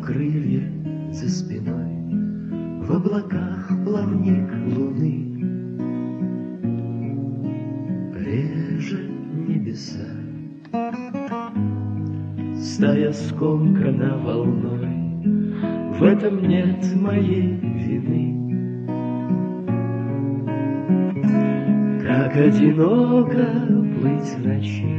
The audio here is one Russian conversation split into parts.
крылья за спиной, в облаках плавник луны режет небеса. Стая скомкана волной, в этом нет моей вины. Как одиноко плыть в ночи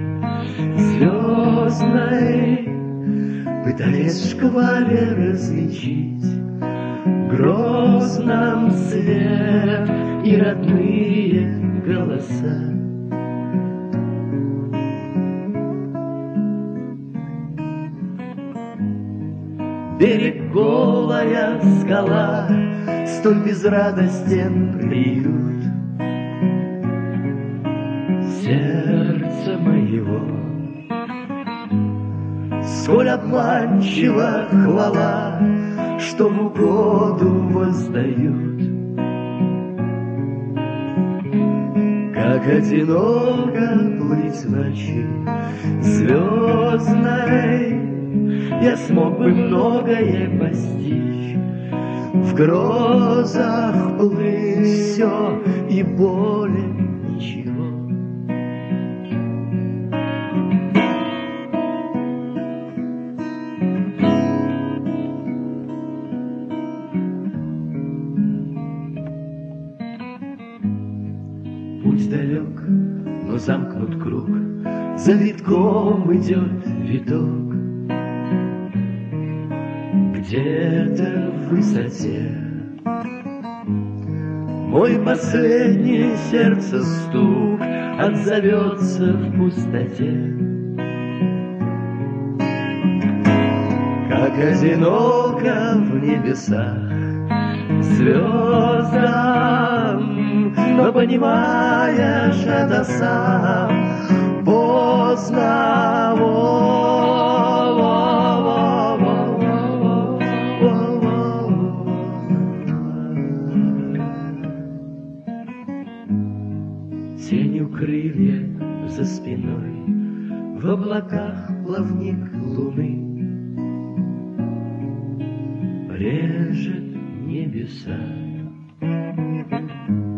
звездной, пытаясь в шквале различить в грозном свет и родные голоса. Берег голая скала, столь безрадостен приют сердца моего. Сколь обманчива хвала, что в угоду воздают. Как одиноко плыть в ночи звездной, я смог бы многое постичь, в грозах плыть все и более ничего. Путь далек, но замкнут круг, за витком идет виток. Где-то в высоте мой последний сердце стук отзовется в пустоте. Как одиноко в небесах звездам, но понимаешь это сам поздно. Тенью крылья за спиной, в облаках плавник луны режет небеса.